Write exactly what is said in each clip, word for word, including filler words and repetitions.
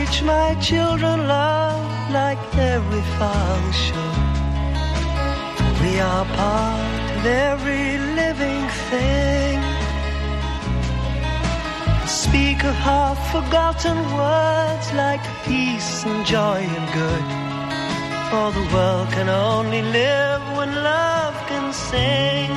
teach my children love like every father should. We are part of every living thing. Speak of half-forgotten words like peace and joy and good. For the world can only live when love can sing.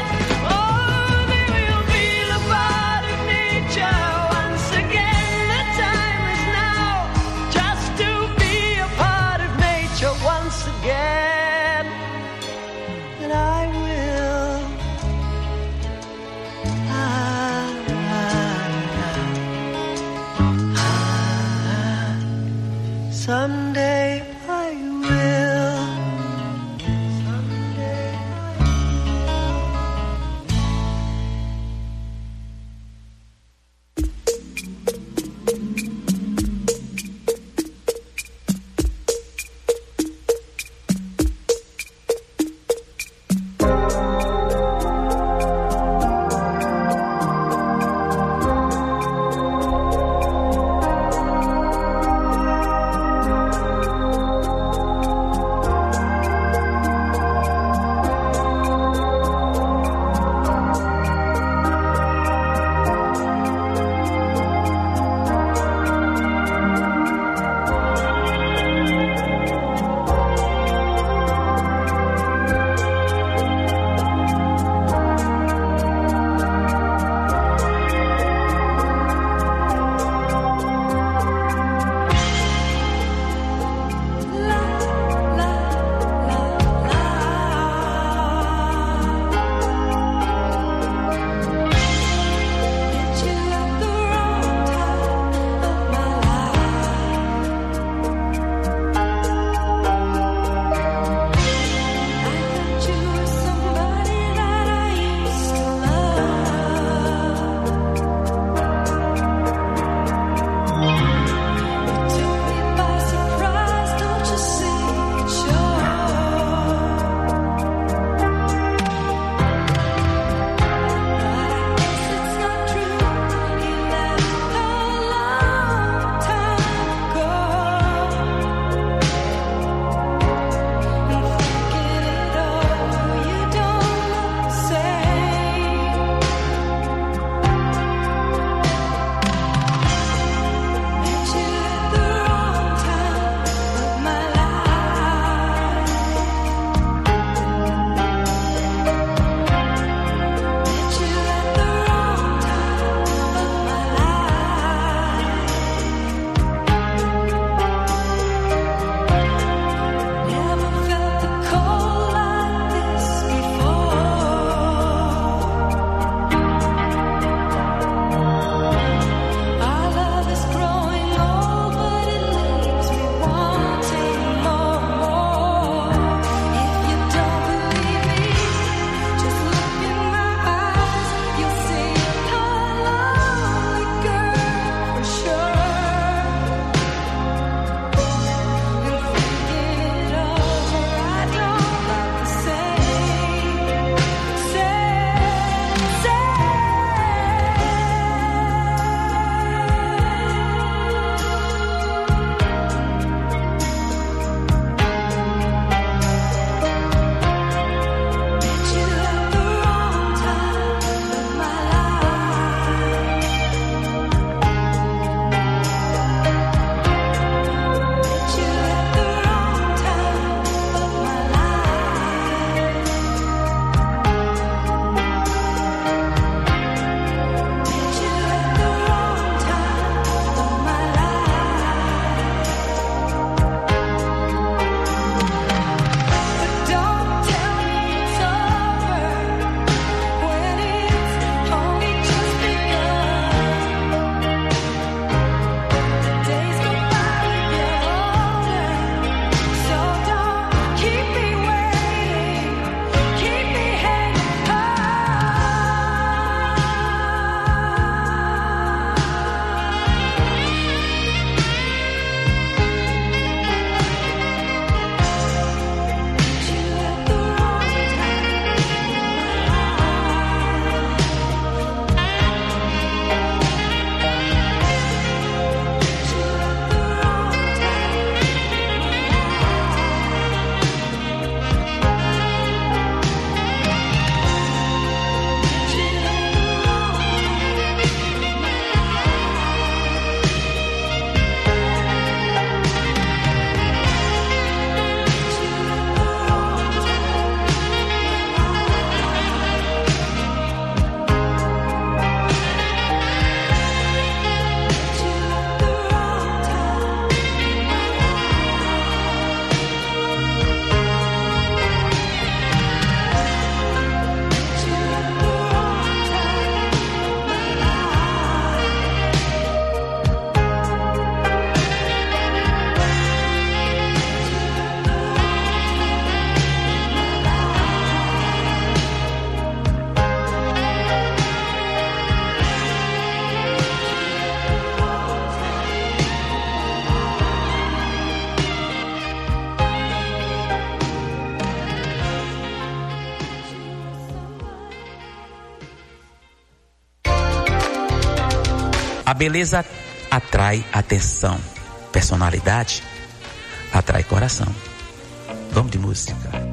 Again, A beleza atrai atenção, personalidade atrai coração. Vamos de música.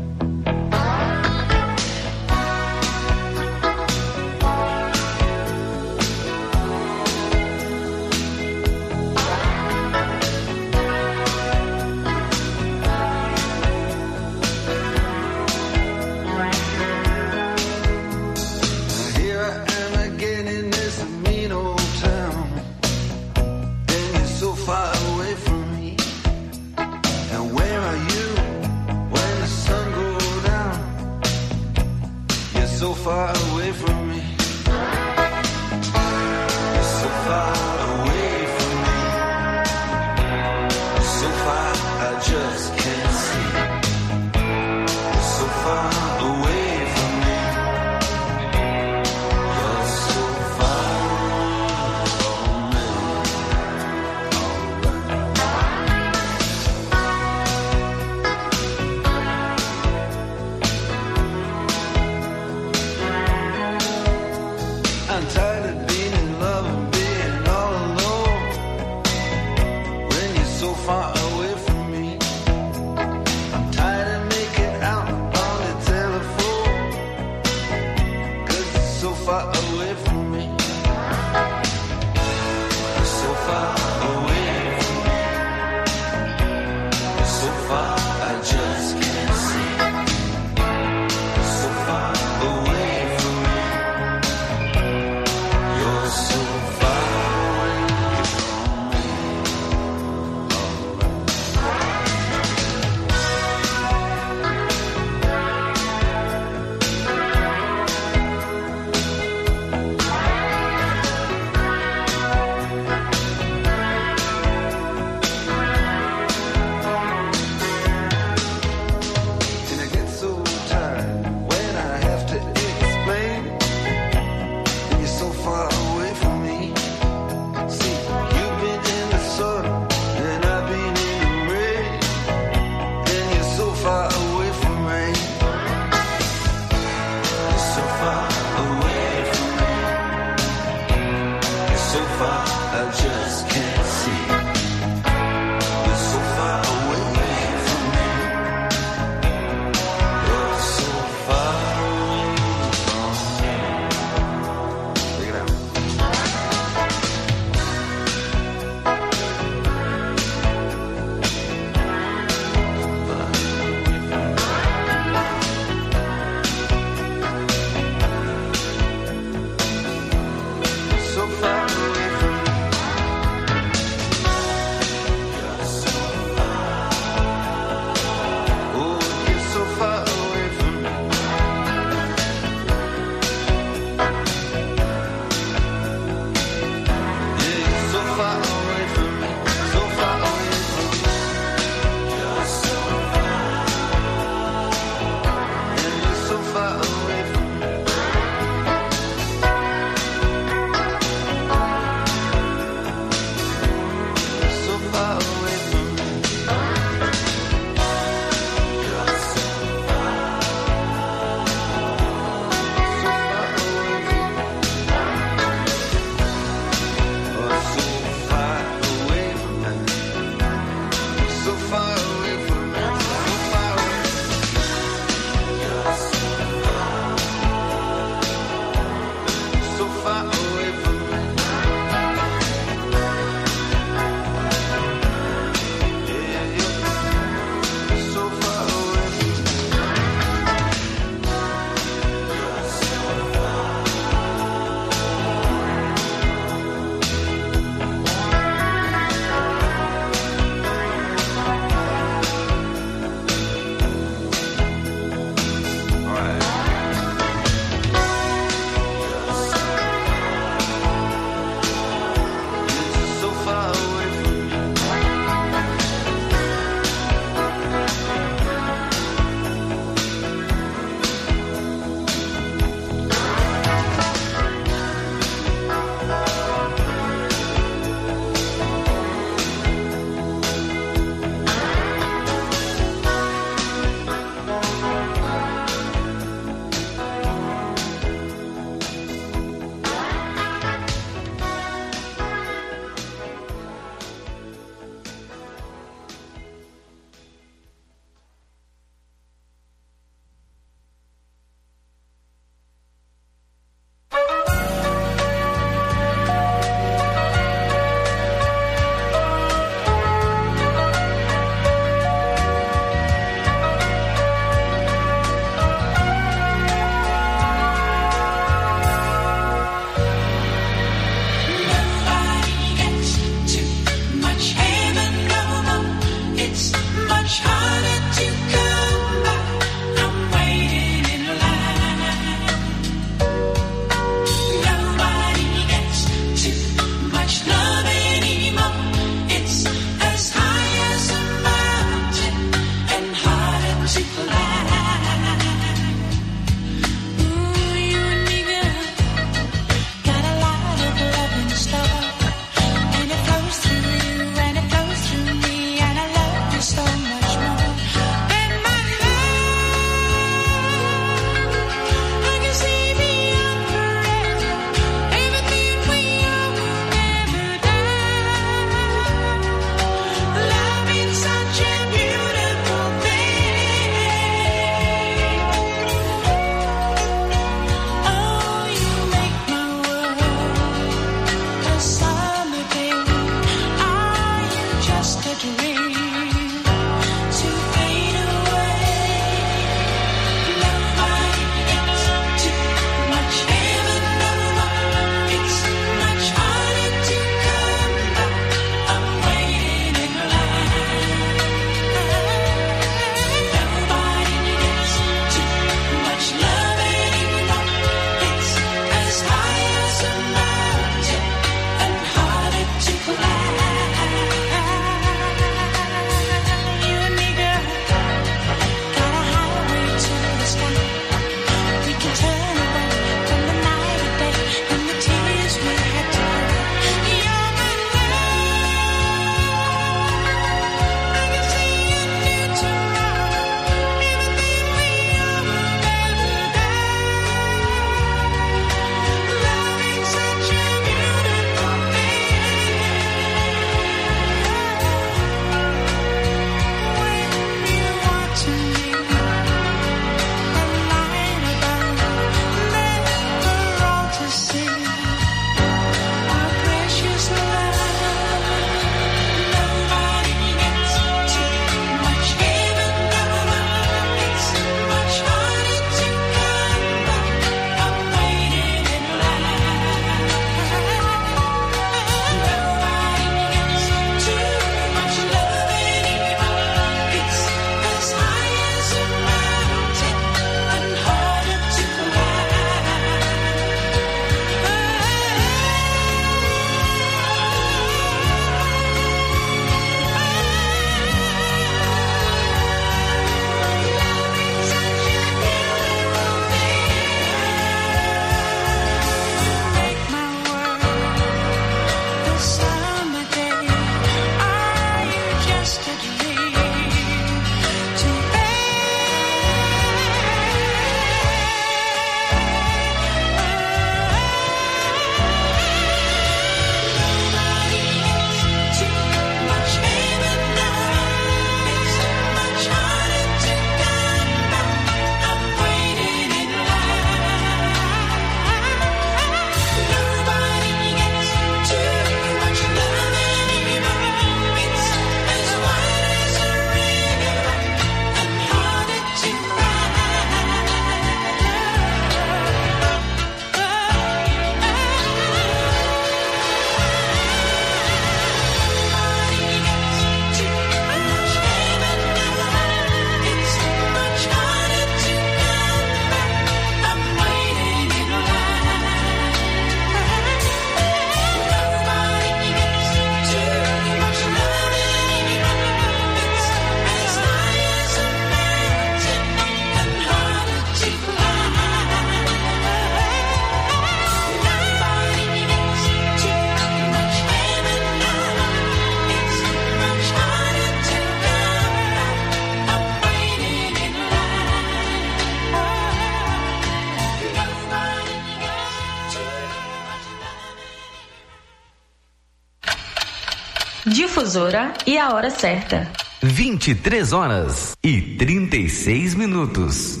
Difusora e a hora certa. vinte e três horas e trinta e seis minutos.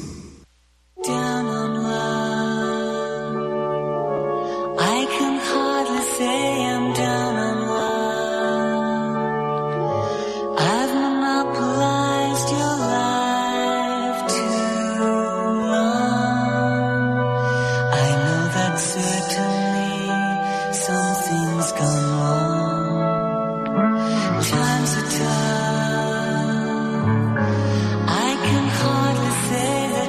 Say that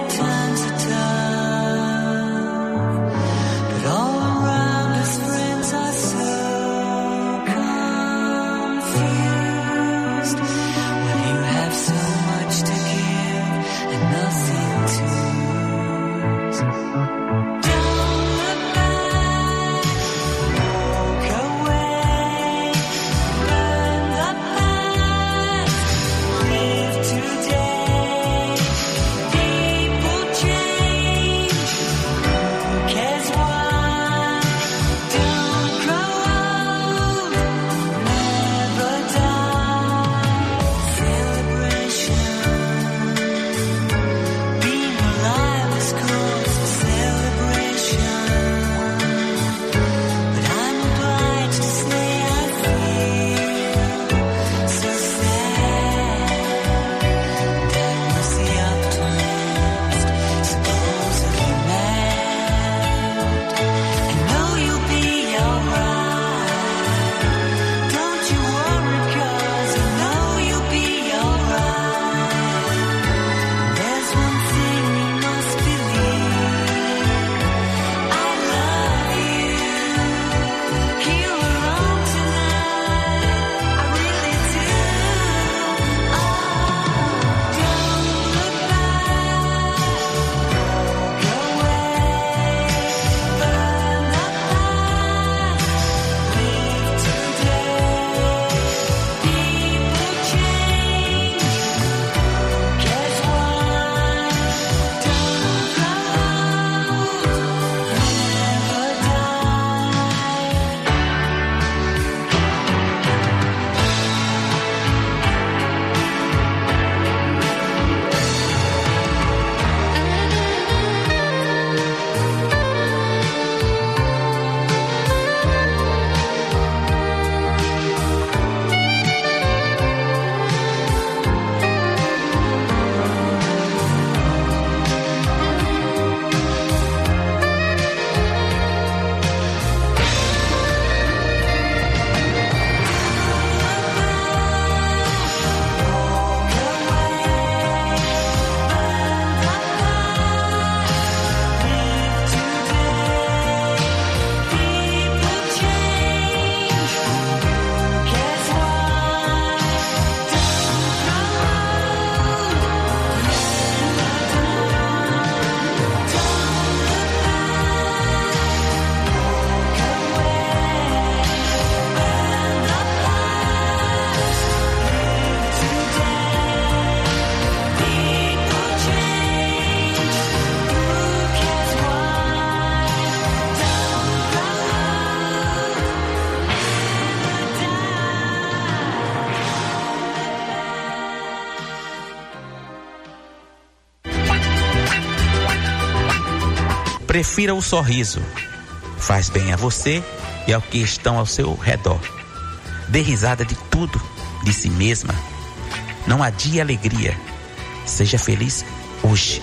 Prefira o sorriso. Faz bem a você e ao que estão ao seu redor. Dê risada de tudo, de si mesma. Não adie a alegria. Seja feliz hoje.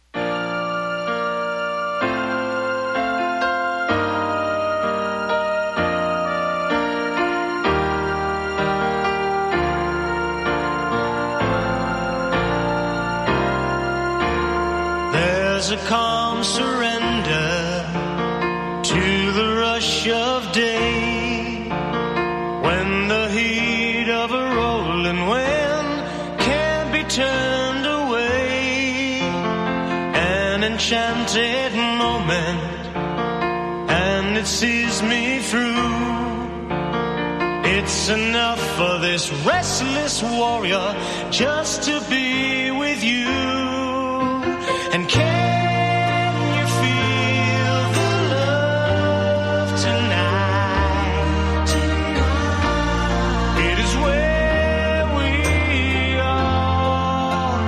There's a calm surrender to the rush of day, when the heat of a rolling wind can't be turned away. An enchanted moment, and it sees me through. It's enough for this restless warrior just to be with you. And can you feel the love tonight? Tonight. It is where we are.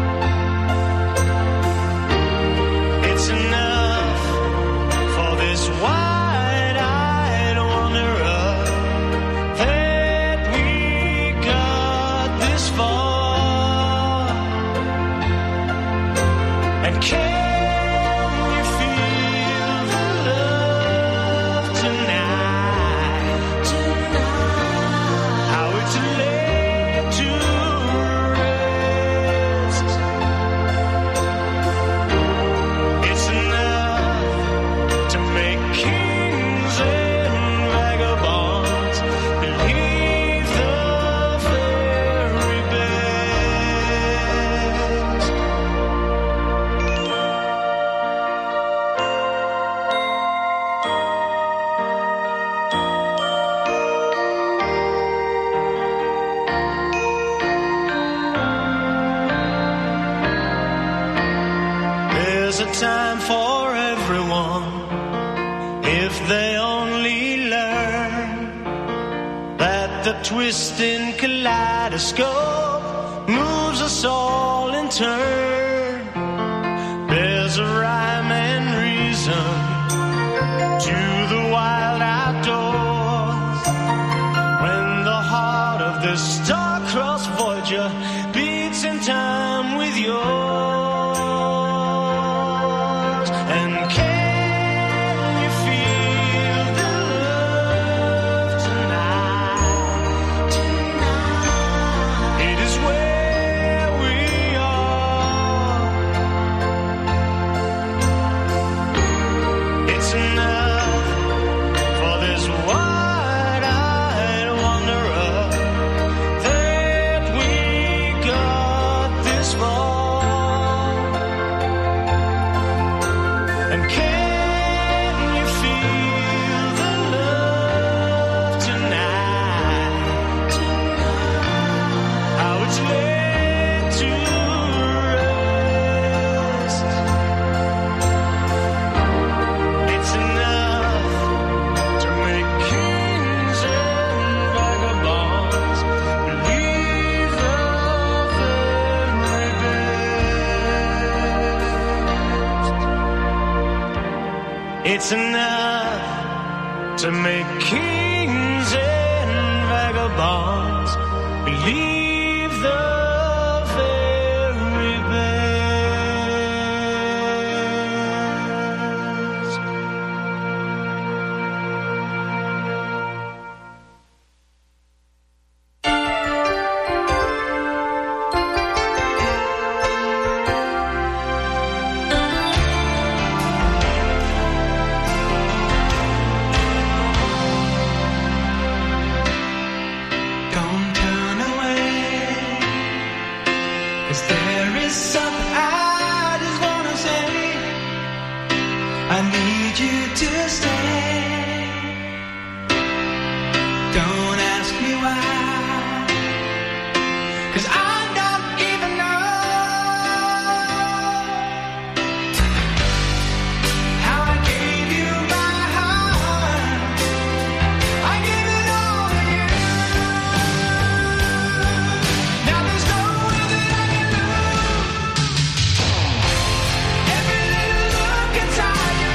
It's enough for this wide-eyed wanderer that we got this far. And can you feel the love tonight? Tonight. How it's laid to rest. It's enough to make kings and vagabonds believe the very best. There's a time for everyone, if they only learn that the twisting kaleidoscope moves us all in turn. There's a rhyme and reason to the wild outdoors, when the heart of the star-crossed Voyager beats in time with yours. And can you feel the love tonight? Tonight. It is where we are. It's enough for this wide-eyed wanderer that we got this far. And can you feel the love tonight? Tonight. How it's laid to rest. It's enough to make kings and vagabonds believe the very best. It's enough to make kings and vagabonds believe the very best. Don't turn away, 'cause there is something I just wanna say. I need you to stay. Don't ask me why, 'cause I don't even know how I gave you my heart. I gave it all to you. Now there's no way that I can lose. Every little look inside your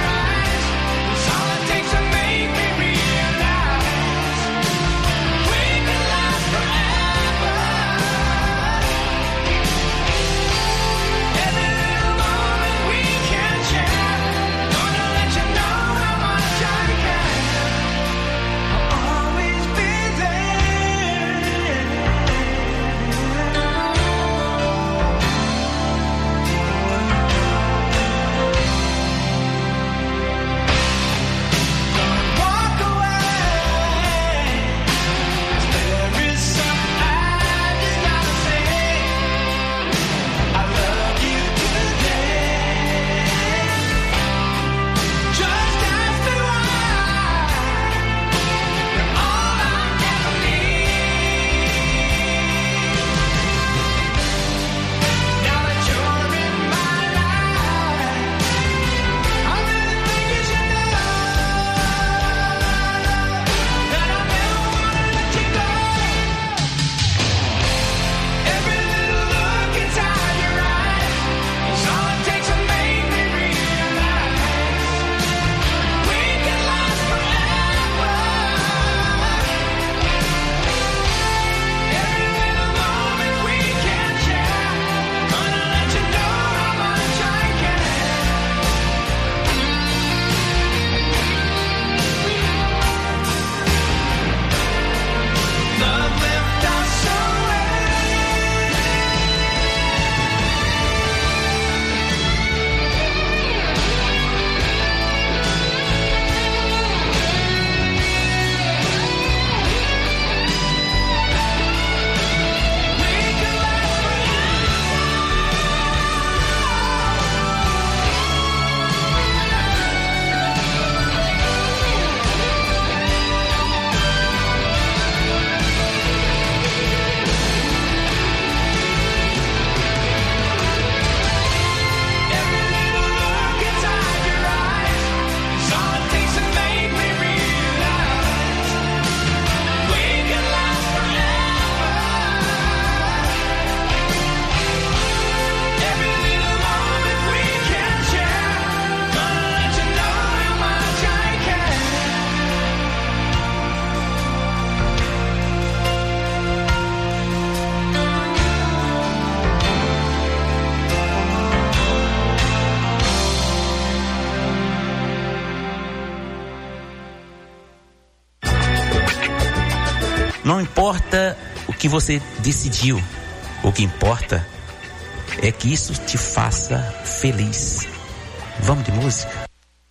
que você decidiu. O que importa é que isso te faça feliz. Vamos de música?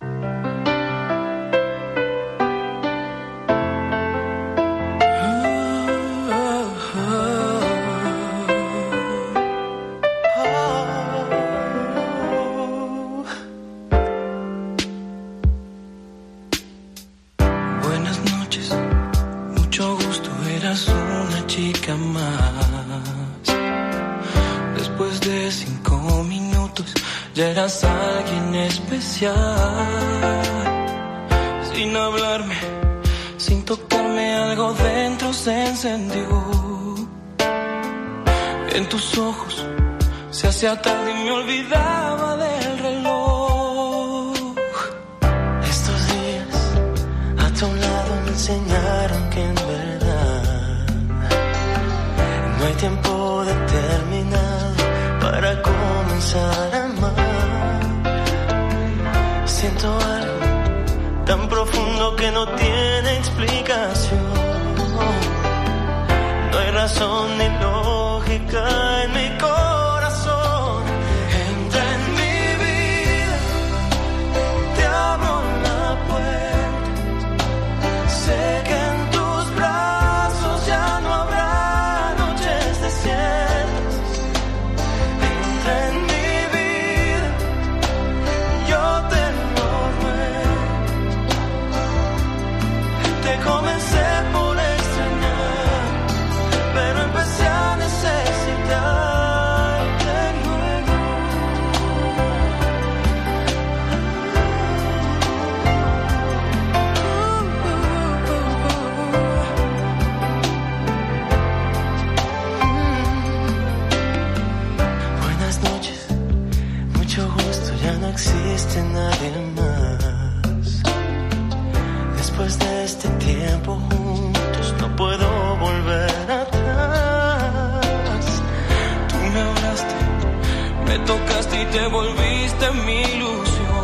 Sin hablarme, sin tocarme, algo dentro se encendió. En tus ojos se hacía tarde y me olvidaba del reloj. Estos días a tu lado me enseñaron que en verdad no hay tiempo determinado para comenzar a amar. Siento algo tan profundo que no tiene explicación. No hay razón ni lógica en mi corazón. Entra en mi vida, te abro la puerta. Sé que en tus brazos ya no habrá noches desiertas. Entra en mi vida, yo te Te comencé por extrañar, pero empecé a necesitarte luego. Buenas noches, mucho gusto, ya no existe nadie más. Después de este tiempo juntos no puedo volver atrás. Tú me hablaste, me tocaste y te volviste mi ilusión.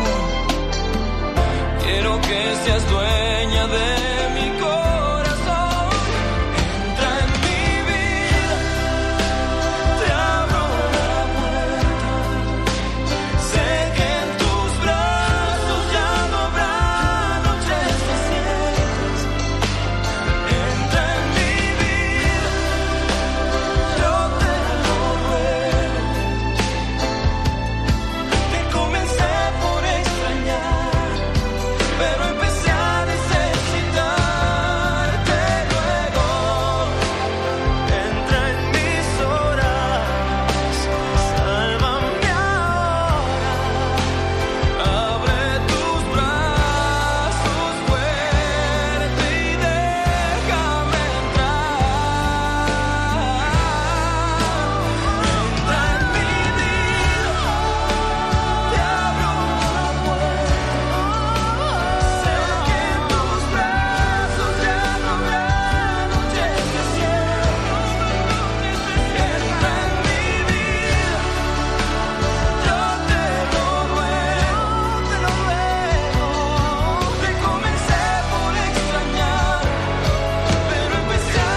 Quiero que seas dueña de mi corazón. Entra en mi vida, te abro la puerta. Sé que en tus brazos ya no habrá noches desiertas. Entra en mi vida, yo te lo ruego. Te comencé por extrañar, pero empecé a necesitarte luego. Entra en mis horas, sálvame ahora. Abre tus brazos fuerte y déjame entrar. Entra en mi vida, te abro la puerta. Sé que en tus brazos ya no habrá noches desiertas. Entra en mi vida, yo te lo ruego, te lo ruego. Te comencé por extrañar, pero empecé a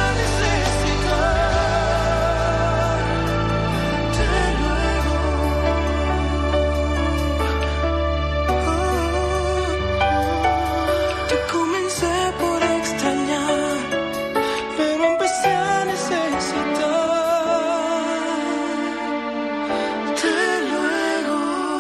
necesitarte luego. Te comencé por extrañar, pero empecé a necesitarte luego.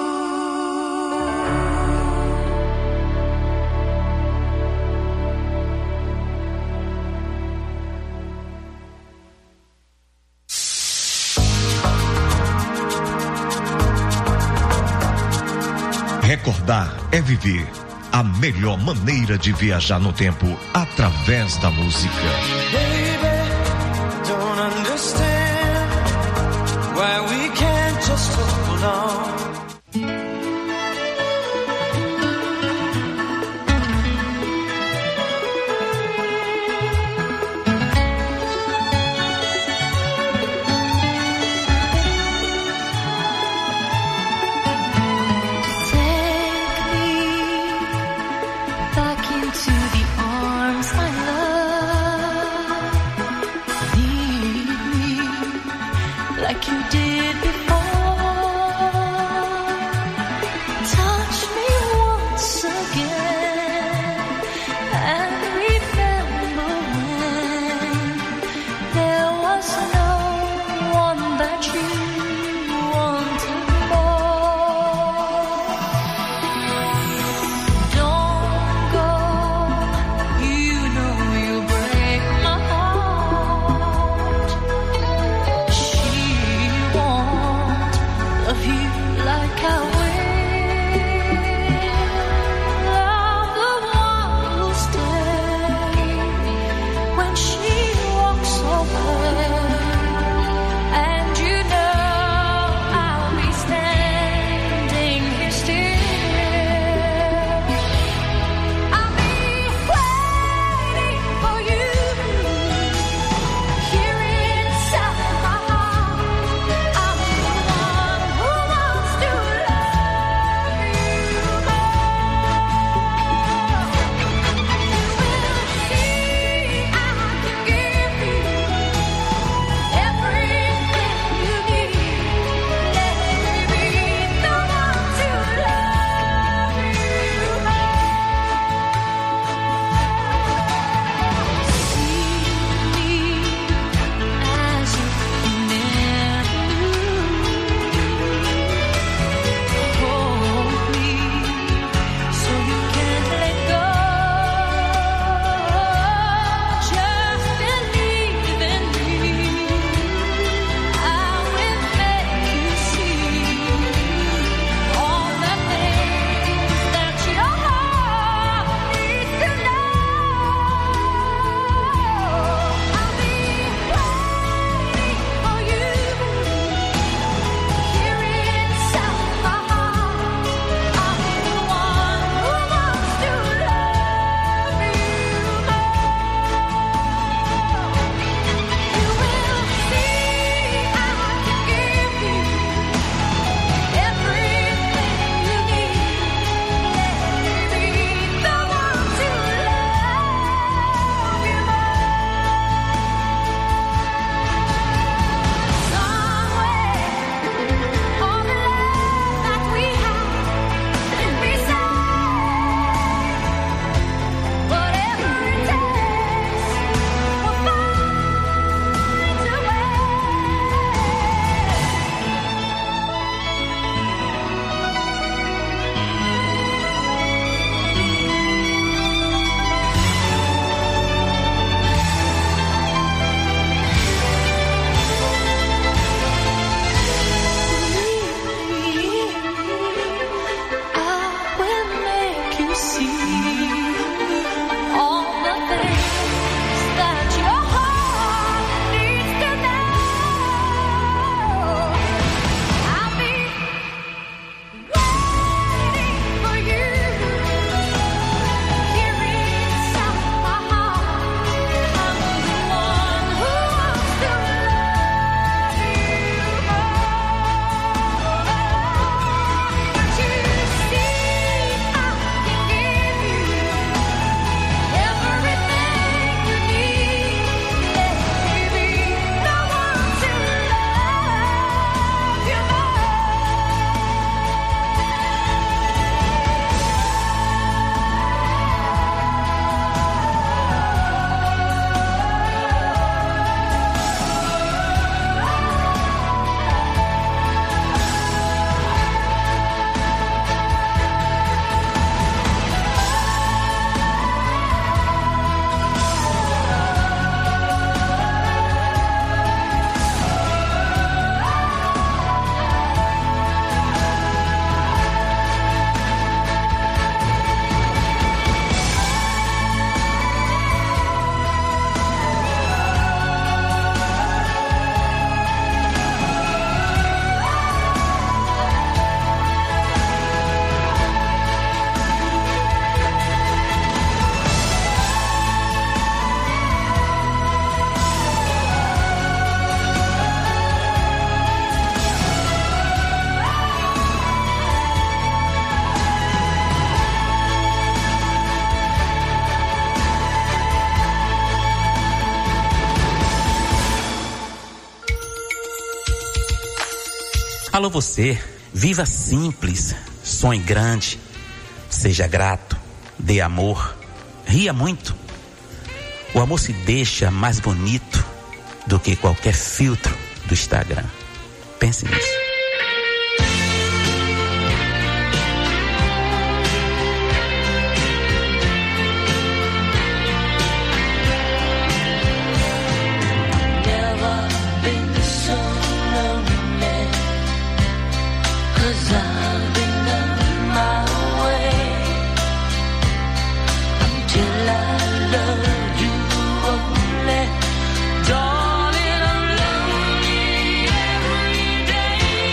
Recordar é viver. A melhor maneira de viajar no tempo através da música. Baby, don't understand why we can't just hold on. Back into the arms I love. like you did before. Touch me once again and remember when there was no one that you wanted more. Don't go, you know you break my heart. She won't Alô você, viva simples, sonhe grande, seja grato, dê amor, ria muito. O amor se deixa mais bonito do que qualquer filtro do Instagram. Pense nisso. Darling, I'm lonely every day.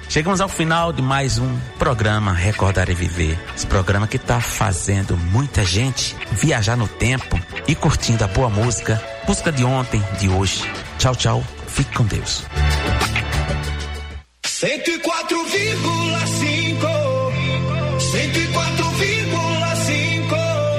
Chegamos ao final de mais um programa Recordar e Viver. Esse programa que está fazendo muita gente viajar no tempo e curtindo a boa música, música de ontem, de hoje. Tchau, tchau. Fique com Deus. cento e quatro vírgula cinco, cento e quatro vírgula cinco,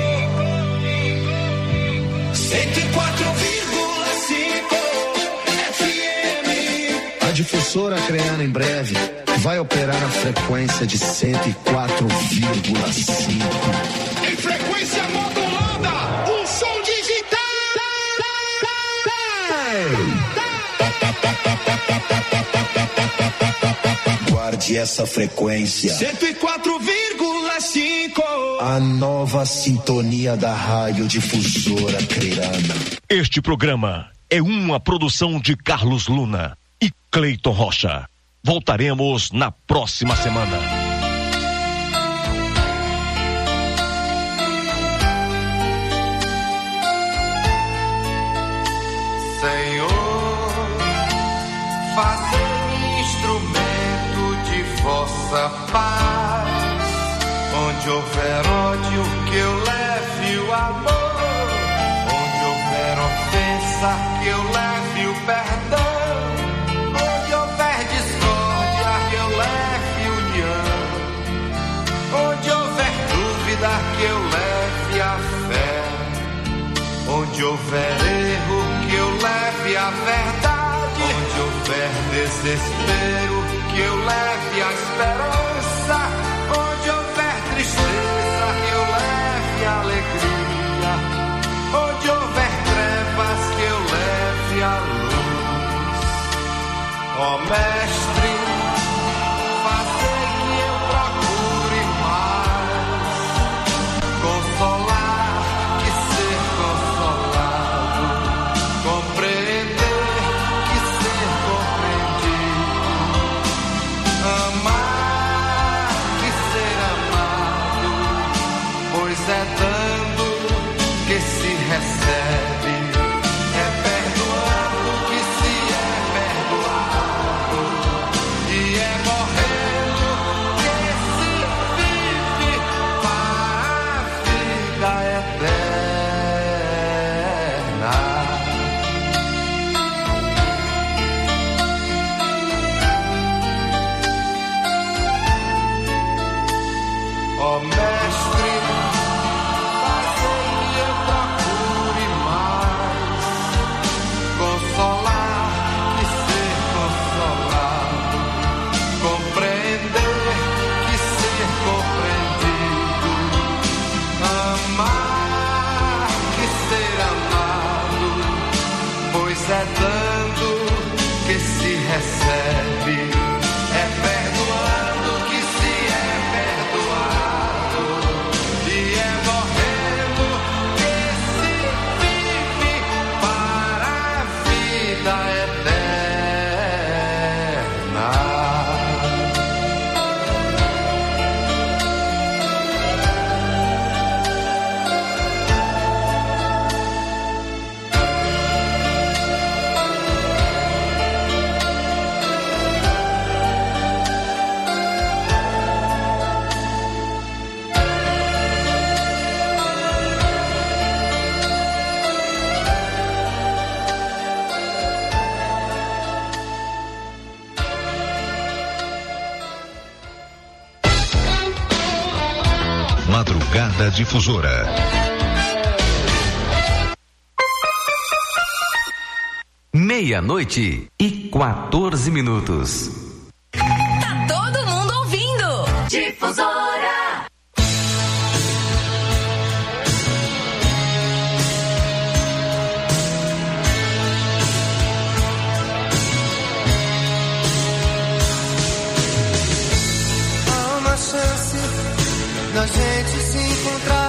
cento e quatro vírgula cinco F M. A difusora Creana em breve vai operar a frequência de cento e quatro vírgula cinco. Em frequência modulada, o som digital. Guarde essa frequência. cento e quatro vírgula cinco. A nova sintonia da rádio difusora Creana. Este programa é uma produção de Carlos Luna e Cleiton Rocha. Voltaremos na próxima semana. Senhor, fazei-me instrumento de vossa paz. Onde houver ódio, que eu leve o amor. Onde houver ofensa, que eu leve o perdão. Onde houver discórdia, que eu leve união. Onde houver dúvida, que eu leve a fé. Onde houver erro, que eu leve a verdade. Onde houver desespero, que eu leve a esperança. Onde houver tristeza, que eu leve a alegria. Onde houver trevas, que eu leve a luz. Ó Mestre, fazei que eu procure mais consolar que ser consolado, compreender que ser compreendido, amar que ser amado, pois é dando que se recebe, é perdoando que se é perdoado, e é morrendo que se vive para a vida eterna. Ó Mestre, fazei que eu procure mais consolar que ser consolado, compreender que ser compreendido, amar que ser amado, pois é dando que se recebe, é perdoando que se é perdoado, e é morrendo que se vive para a vida eterna. Madrugada Difusora. Meia-noite e quatorze minutos. Tá todo mundo ouvindo. Difusora. Há uma chance da gente se encontrar.